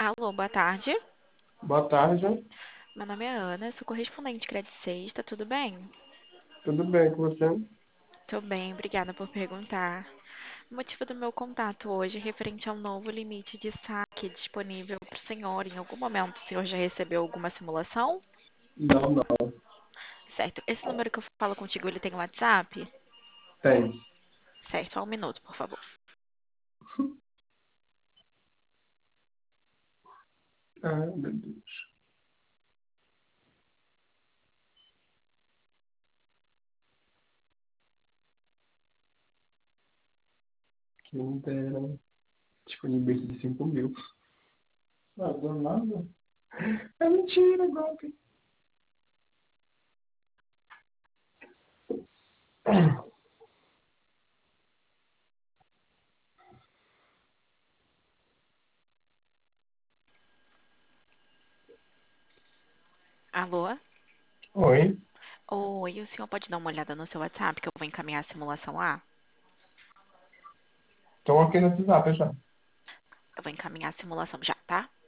Alô, boa tarde. Boa tarde, Meu nome é Ana, sou correspondente Credit Sexta, tudo bem? tudo bem com você? Tô bem, obrigada por perguntar. O motivo do meu contato hoje é referente ao novo limite de saque disponível para o senhor. Em algum momento o senhor já recebeu alguma simulação? Não, não, Certo. Esse número que eu falo contigo, ele tem WhatsApp? tem. Certo, só um minuto, por favor. Ai, meu Deus. Quem dera. Disponível de 5.000. Ah, do nada. É mentira, golpe. Alô? Oi, Oi, o senhor pode dar uma olhada no seu WhatsApp que eu vou encaminhar a simulação lá? estou aqui no WhatsApp já. Eu vou encaminhar a simulação já, tá?